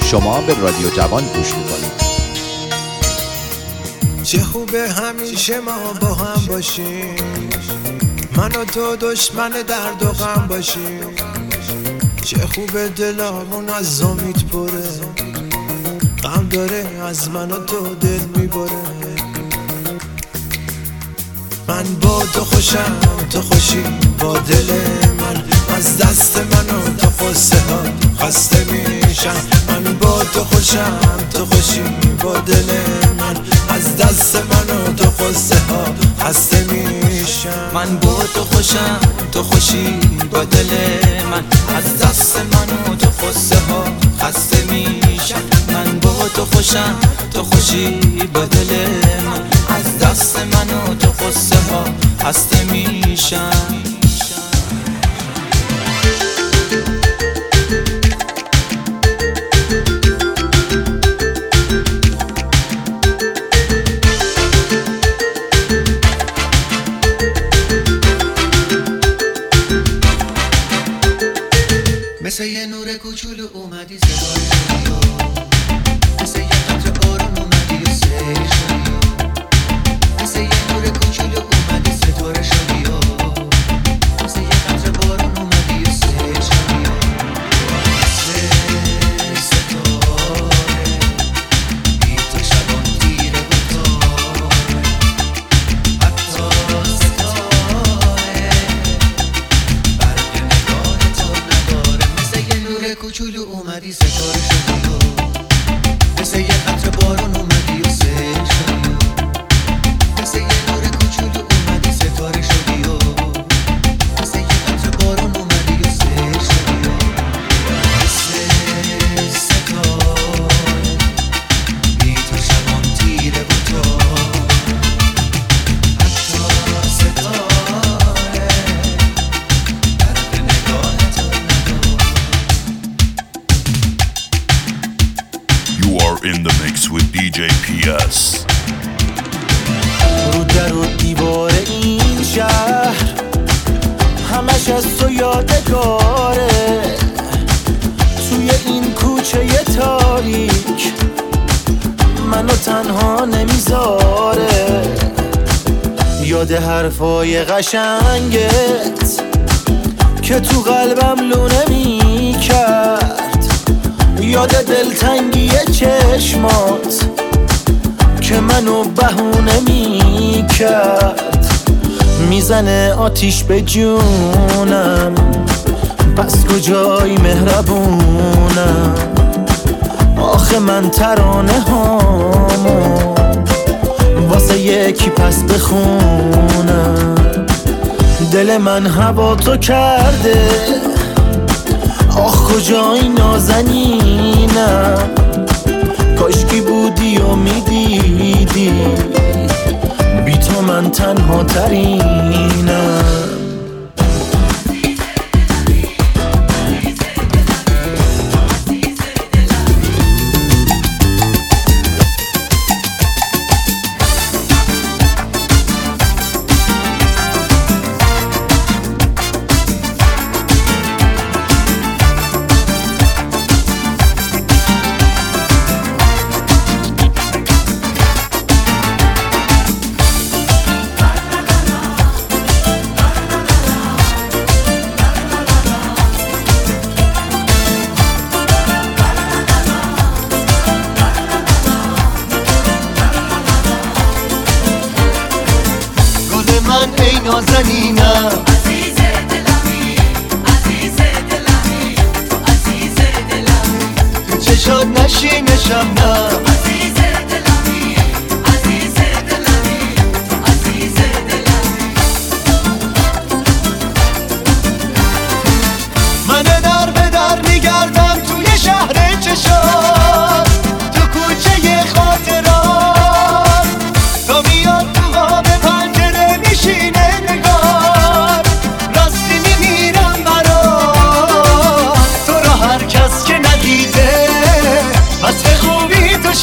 شما به رادیو جوان گوش میکنید. چه خوبه همیشه ما با هم باشیم، من و تو دشمن درد و غم باشیم. چه خوبه دلامون از امید پره، غم داره از من و تو دل میبره. من با تو خوشم، تو خوشی با دل من، از دست من و تو قصه ها خسته میشم. من با تو خوشم، تو خوشی با دل من، از دست من و تو قصه ها خسته میشم. من با تو خوشم، تو خوشی با دل من، از دست من و تو قصه ها خسته میشم. من با تو خوشم، تو خوشی با دل من، از دست من و تو قصه ها خسته میشم. مثل یه نور کوچولو اومدی صدای شدی، مثل یه قطره بارون اومدی و سیل شدی، مثل یه نور کوچولو اومدی ستاره شدی، مثل یه قطره بارون اومدی و سیل شدی، مثل ستاره بی تو شبان تیره و تاره، حتی ستاره برق نگاه تو نداره. کوچولو اومدی ستاره شدی، مثل یه قطره بارون اومدی و سیل شدی، مثل یه نور کوچولو اومدی ستاره شدی، مثل یه قطره بارون اومدی و سیل شدی، مثل ستاره بی تو شبان تیره و تاره، حتی ستاره برق نگاه تو نداره. You are in the mix with DJ PS. رو در و دیوار این شهر همش از تو یادگاره، توی این کوچه تاریک منو تنها نمیذاره. یاد حرفای قشنگت که تو قلبم لونه میکرد، یاد دلتنگی چشمات که منو بهونه میکرد. میزنه آتیش به جونم، پس کجای مهربونم؟ آخه من ترانه هامو واسه یکی پس بخونم. دل من هوا تو کرده، آخ کجای نازنینم؟ کاشکی بودی و میدیدی بی تو من تنها ترینم. نازنینم، عزیز دلمی، عزیز دلمی، عزیز دلمی، تو چشات نشینشم نه، عزیز دلمی، عزیز دلمی، عزیز دلمی. من در به در میگردم توی شهر چشات، تو کوچه خاطرات، تا میاد تو خواب پنجره میشینه نگار، راستی میمیرم برات، تو را هر کس که ندیده وصف خوبی تو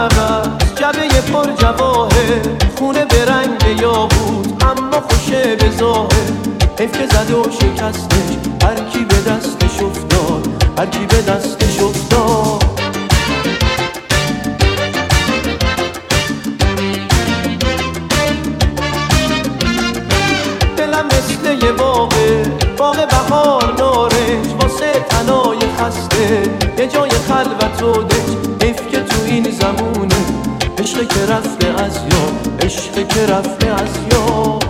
عوض جبه پر جواهر خونه به رنگ یاقوت اما خوشه به ظاهر حیف که زد و شکستش هر کی به دستش افتاد هر کی به دستش افتاد دلم مثل یه باغ بهار نارنج واسه تنای خسته یه جای خلوت و دنج حیف که تو این زمونه عشق که رفته از یاد عشق که رفته از یاد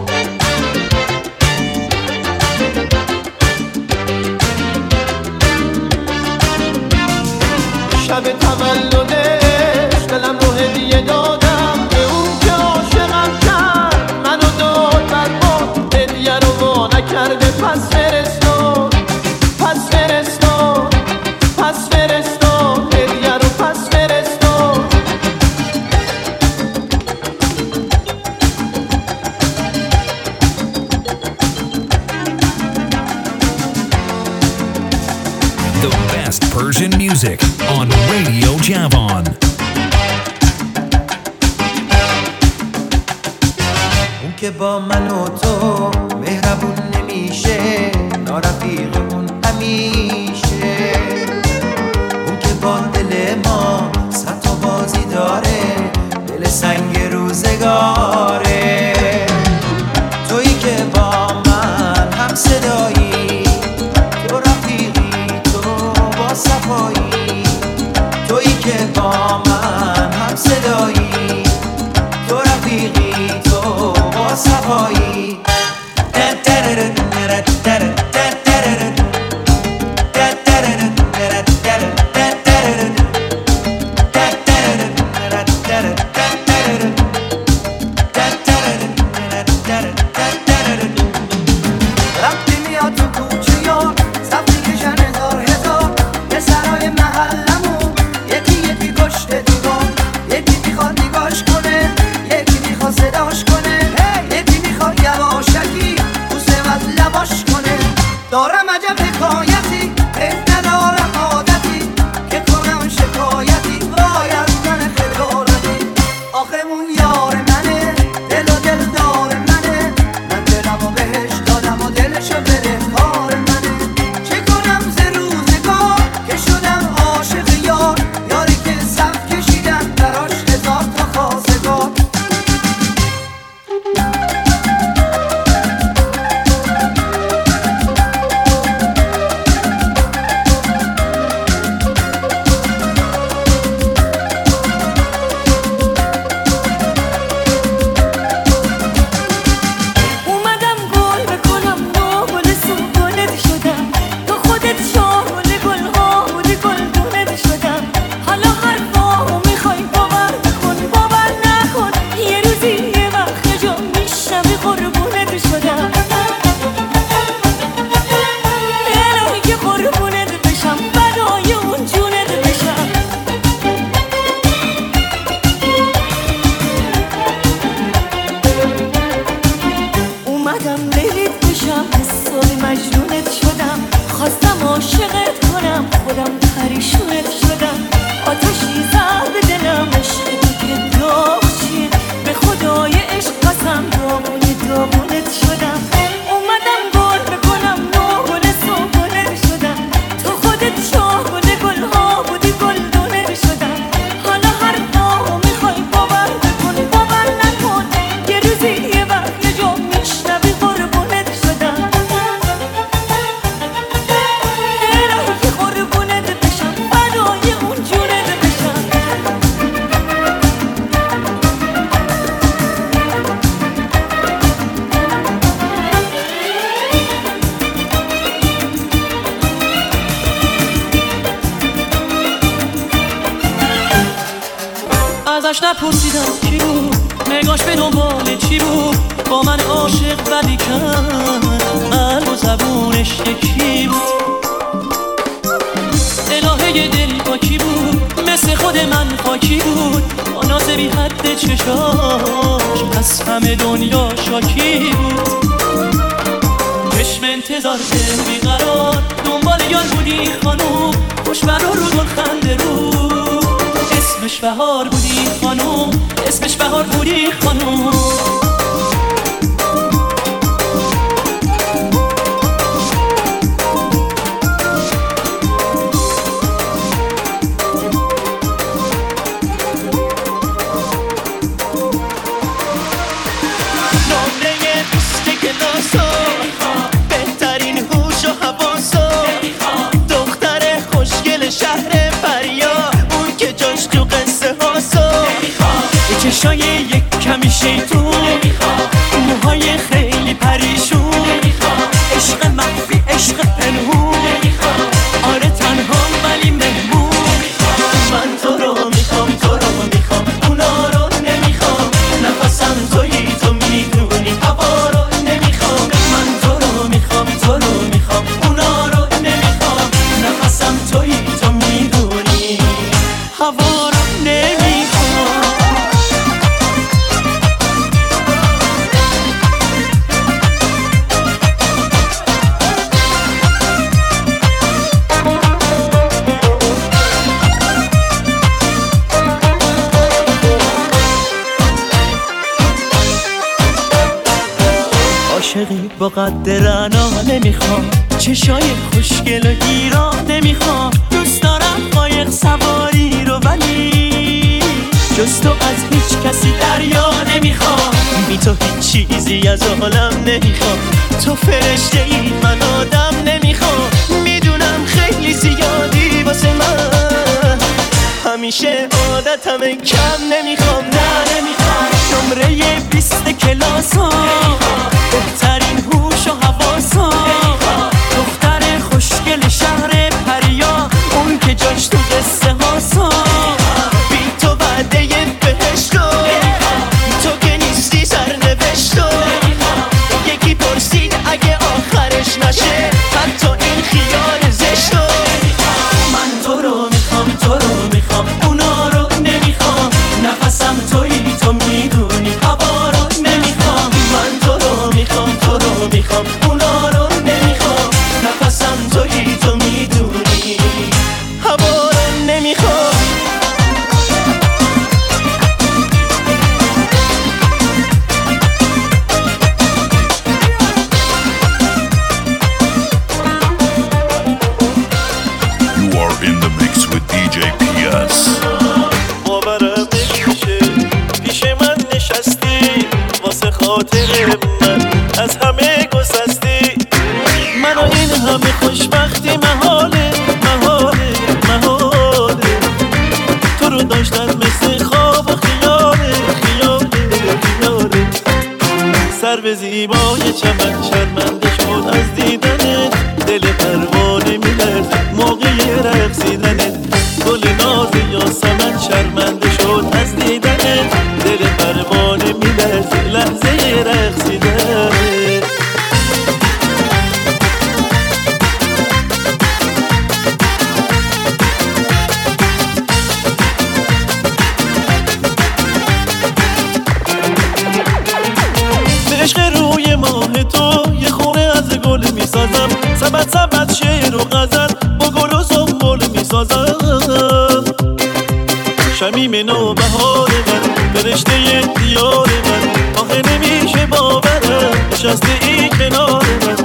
شب تولدش دلم رو هدیه دادم به اون که عاشقم کرد منو داد بر ما هدیه رو وا نکرده پس فرستاد پس فرستاد پس فرستاد هدیه رو پس فرستاد The best Persian music on Radio Javon. اون که با من و تو مهربون نمیشه نارفیقمون همیشه اون که با دل ما صد تا بازی داره دل سنگ روزگاره تویی که با من هم صدایی تو رفیقی تو با صفایی تویی که با من هم صدایی تو رفیقی تو با صفایی دارم عجب حکایتی حیف ندارم عادتی که کنم شکایتی وای از من خجالتی آخه اون یار منه دل و دل دار منه من دلم و بهش دادم و دلشو بده کار منه چه کنم ز روزگار که شدم عاشق یار یاری که صف کشیدم براش هزار تا خواستگار ازش نپرسیدم کی بود نگاش به دنبال چی بود با من عاشق بدی کرد قلب و زبونش یکی بود الهه دل با کی بود مثل خود من خاکی بود با ناز بی حد چشاش پس همه دنیا شاکی بود چشم انتظار دل بیقرار دنبال یار بودی خانوم خوشبرا رو گل خنده رو اسم اسمش بهار بودی خانوم، اسمش بهار بودی خانوم. چشای یک کمی شیطون، موهای خیلی پریشون، عشق مخفی عشق پنهون، آره تنها ولی مهمون. من تو رو میخوام تو رو میخوام، اونا رو نمیخوام، نفسم تویی تو میدونی، هوا رو نمیخوام. من تو رو میخوام تو رو میخوام، اونا رو نمیخوام، نفسم تویی تو میدونی، هوا رو نمیخوام. عاشقی با قد رعنا نمیخوام، چشای خوشگل و گیرا نمیخوام، دوست دارم قایق سواری رو ولی جز تو از هیچ کسی دریا نمیخوام. بی تو هیچ چیزی از عالم نمیخوام، تو فرشته ای من آدم نمیخوام. میدونم خیلی زیادی واسه من، همیشه عادتم کم نمیخوام. نه نمیخوام نمره 20 کلاسا، بهترین هوش و حواسا، دختر خوشگل شهر پریا، اون که جاش تو قصه هاسا. بی تو وعده بهشتو، تو که نیستی سرنوشتو. یکی پرسید اگه آخرش نشه حتی این خیال زشتو. من تو رو میخوام تو رو میخوام، اونا رو نمیخوام، نفسم تویی تو میدونی، هوا رو نمیخوام. من تو رو میخوام تو رو میخوام، اونا رو نمیخوام، نفسم تویی تو میدونی، هوا رو نمیخوام. You are in the mix with DJ PS. باورم نمیشه پیش من نشستی، واسه خاطر من از همه گسستی. من و این همه خوشبختی محاله محاله محاله، تو رو داشتن مثل خواب و خیاله خیاله خیاله. سر به زیبای چمن شرمنده شد از دیدنت، دل پروانه میلرزه موقع رقصیدنت. گل ناز یاسمن شرمنده شد از دیدنت، دل پروانه میلرزه لحظه رقصیدنت. به عشق روی ماه تو یه خونه از گل میسازم، سبت سبت شعر و غزل با گل و سنبل میسازم. شمیم نوبهار من فرشته دیار من، آخه نمیشه باورم نشسته ای کنار من.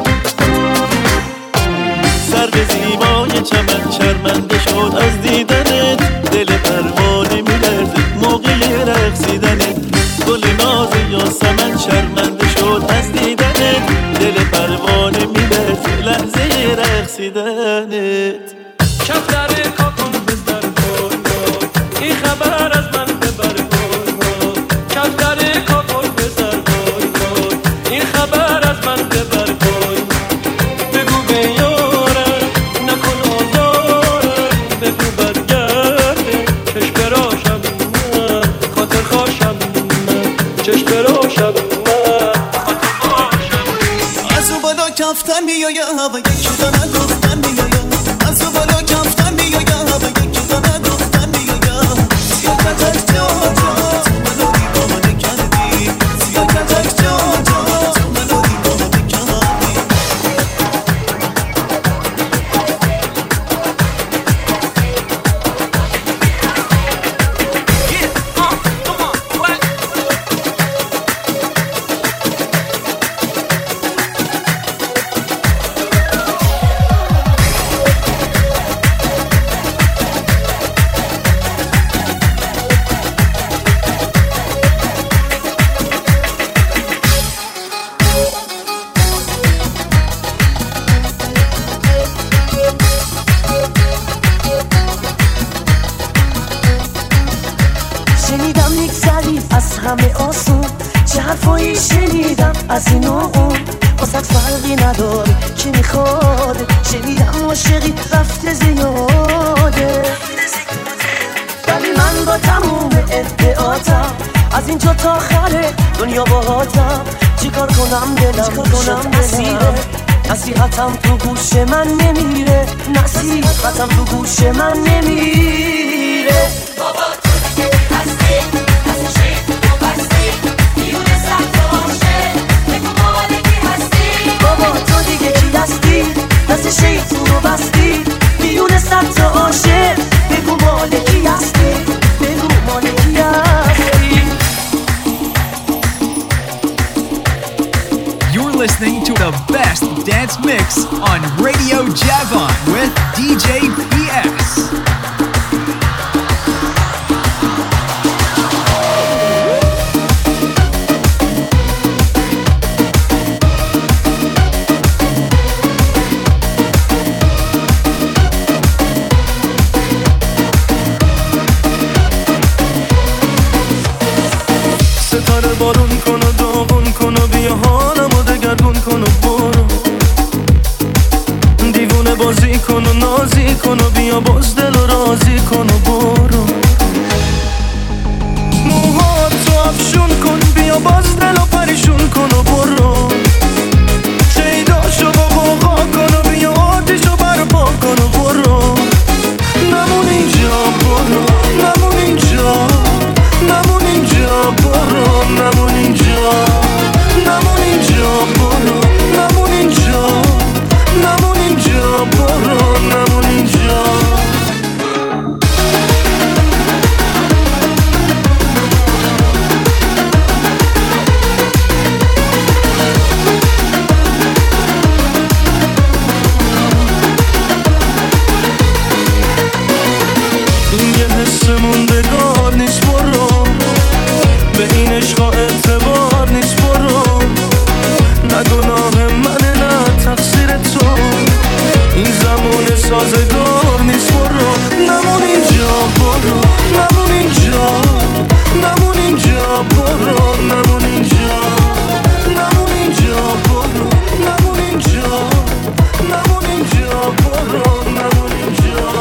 سر به زیبای چمن شرمنده شد از دیدنت، دل پروانه میلرزه موقع رقصیدنت. گل ناز یاسمن شرمنده شد از دیدنت، دل پروانه میلرزه لحظه رقصیدنت. کفتر کاکم بزر بای، این خبر از من ببر بای. کفتر کاکم بزر بای، این خبر از من ببر بای. بگو به یارم نکن آزارم، بگو برگرده چشم براشم من، خاطر خواشم من، چشم براشم من، خاطر خواشم. از اون بالا کفتن میایم و یکی دانه گفتن میایم، از اون بالا کفتن میایم و یکی دانه گفتن میایم. سیاکتک جان جان تو منو دیوانه کردی، سیاکتک جان جان تو منو دیوانه کردی. همه آسون چه حرفایی شنیدم از این و اون واسه فرقی نداره کی میخواد شنیدم عاشقی رفته زیاده ولی من با تموم ادعاتم از اینجا تا آخر دنیا باهاتم چیکار کنم دلم شد اسیره نصیحتم تو گوش من نمیره نصیحتم تو گوش من نمیره بابا تو دیگه هستی هستی تو بستی میونه سخت باشه بگو مالکی هستی بابا تو دیگه کی هستی دست شیطون رو بستی میونه سخت عاشق بگو مالکی هستی بگو مالکی هستی. You're listening to the best dance mix on Radio Javon with DJ PS. ستاره بارون کن و داغون کن و بیا حالمو دگرگون کن و برو دیوونه بازی کن و نازی کن و بیا باز دل و رازی کن و برو موهاتو افشون کن بیا باز دل و پریشون کن و برو شیداشو با قوقا کن و بیا آتیشو برپا کن و برو نمون اینجا برو نمون اینجا نمون اینجا برو نمون اینجا نمون اینجا برو نمون اینجا نمون اینجا برو نمون اینجا این یه حس موندگار نیست برو به این عشقا اعتبار نیست برو نه گناه منه نه تقصیر تو این زمان سازگار نیست برو نمون اینجا برو نمون اینجا نمون اینجا برو نمون اینجا نمون اینجا برو نمون اینجا نمون اینجا برو نمون اینجا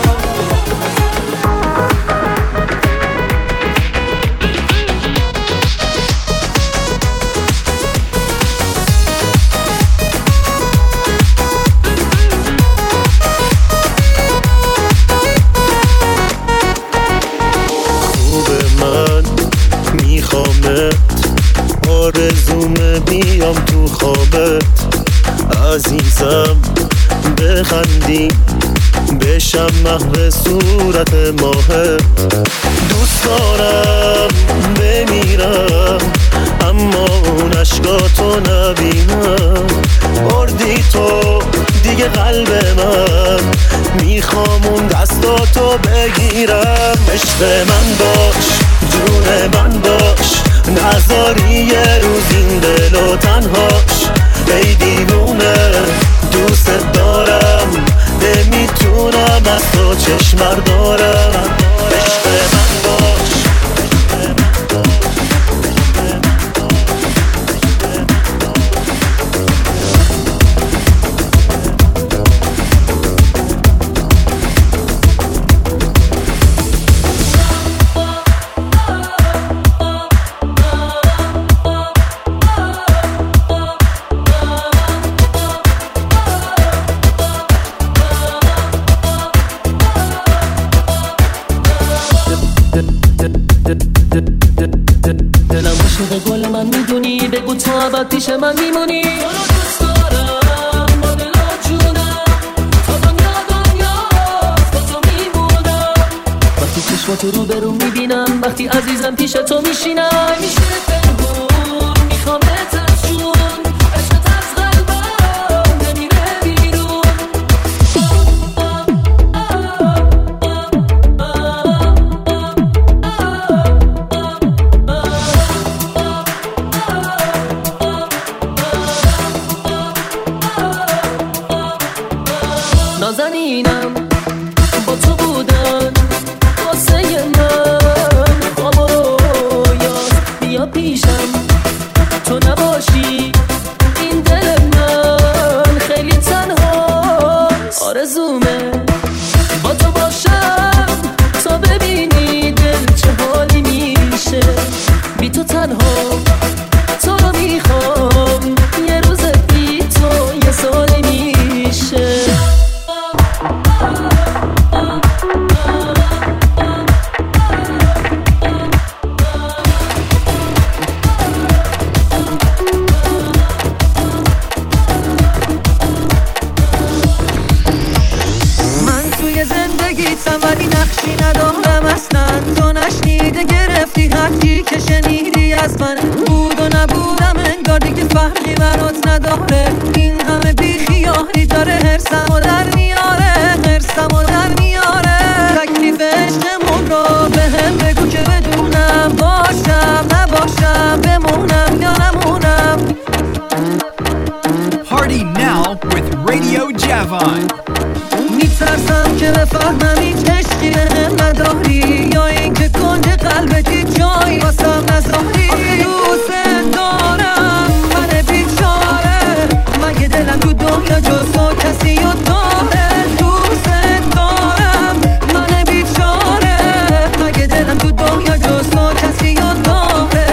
آرزومه بیام تو خوابت عزیزم بخندی بشم محو صورت ماهت دوست دارم بمیرم اما اون عشقاتو نبینم بردی تو دیگه قلب من میخوام اون دستاتو بگیرم عشق من باش جون من باش نذاری یه روز این دل و تنهاش ای دیوونه دوست دارم نمیتونم از تو چشم دارم عشق من باش دلم عاشق گل من میدونی بگو تو ابد پیش من میمونی تو رو دوست دارم با دل و جونم تا دنیا با تو میمونم وقتی چشماتو رو برون میبینم وقتی عزیزم پیش تو میشینم میشه پنهون میخوامت از جون عشقت از قلبم نمیره بیرون نازنینم با تو بودن واسه من خواب و رویاست بیا تنها تو رو میخوام یه روز بی تو یه سال میشه ولی نقشی ندارم اصلا تو نشنیده گرفتی هرچی که شنیدی از من بود و نبودم انگار دیگه فرقی برات نداره این همه بیخیالی داره هرسمو در میاره هرسمو در میاره تکلیف عشقمون رو به هم بگو که بدونم باشم نباشم بمونم یا نمونم Party now with Radio Javon. میترسم که بفهمم هیچ عشقی بهم نداری یا اینکه کنج قلبت هیچ جایی واسم نذاری دوست دارم من بیچاره مگه دلم تو دنیا جز تو کسی رو داره دوست دارم من بیچاره مگه دلم تو دنیا جز تو کسی رو داره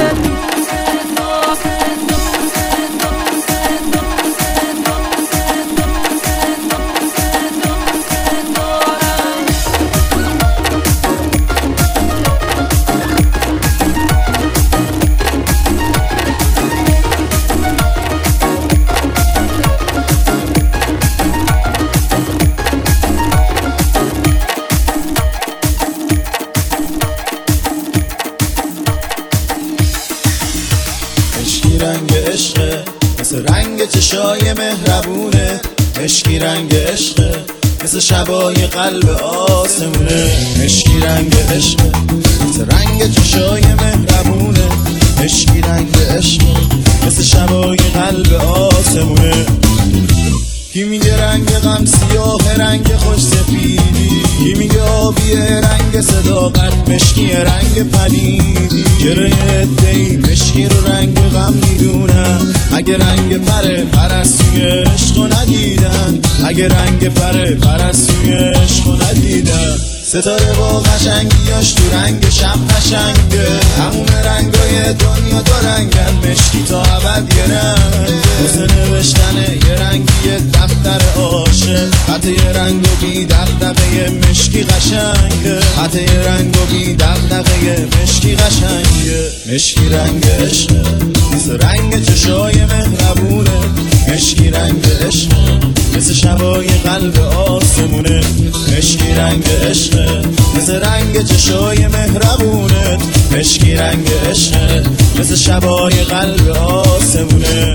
چشای مهربونه مشکی رنگ عشقه مثل شبای قلب آسمونه مشکی رنگ عشقه مثل رنگ چشای مهربونه مشکی رنگ عشقه مثل شبای قلب آسمونه کی میگه رنگ غم سیاه رنگ خوش سفیدی کی میگه آبیه رنگ صداقت مشکی رنگ پلیدی گره ادهی مشکی رو رنگ غم میدونن اگه رنگ پرستوی عشقو ندیدن اگه رنگ پرستوی عشقو ندیدن ستاره با قشنگیاش تو رنگ شب قشنگه همون رنگای دنیا دو رنگن مشکی تا ابد یه رنگ واسه نوشتن یه رنگی دفتر عاشق خط یه رنگ و بی دغدغه مشکی قشنگه خط یه رنگ و بی دغدغه مشکی قشنگه مشکی رنگ عشقه مثل رنگ چشای مهربونه مشکی رنگ عشقه مثل شبای قلب آسمونه مشکی رنگ عشقه مثل رنگ چشای مهربونه مشکی رنگ عشقه مثل شبای قلب آسمونه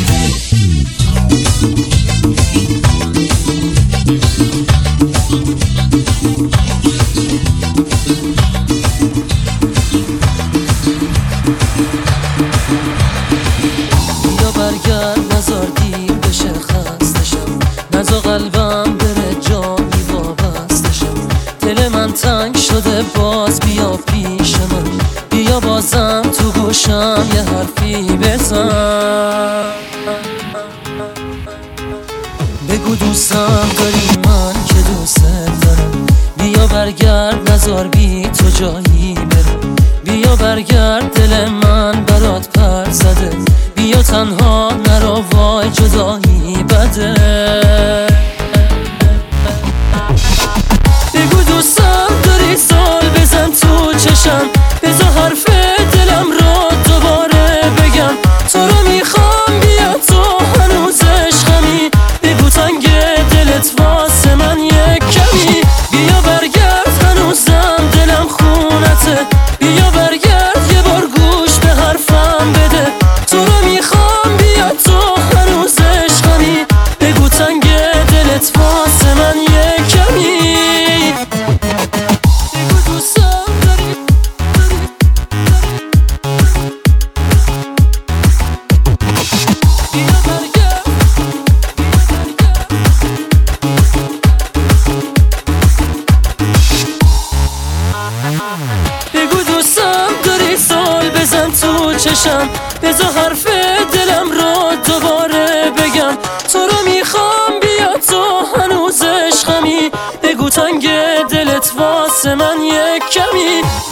یا برگرد نزار دیر بشه خستشم نزا قلبم بره جایی وابستشم دل من تنگ شده باز بیا پیش من بیا بازم تو گوشم یه حرفی بزن بگو دوستم داری من که دوست دارم بیا برگرد نزار بی تو جایی برم بیا برگرد دل من برات پر زده بیا تنها نرو وای جدایی بده بگو دوستم داری سال بزن تو چشم بذار حرف دلم رو دوباره بگم تو رو میخوام بیا تو هنوز عشقمی بگو تنگ دلت واسه من یک کمی بیا برگرد هنوزم دلم خونته بیا برگرد یه بار گوش به حرفم بده تو رو میخوام بیا تو هنوز عشقمی بگو تنگ دلت واسه من یک کمی بگو دوستم داری بیا برگرد بگو دوستم داری سال بزن تو چشم بذار حرف دلم رو دوباره بگم تو رو میخوام بیا تو هنوز عشقمی بگو تنگ دلت واسه من یک کمی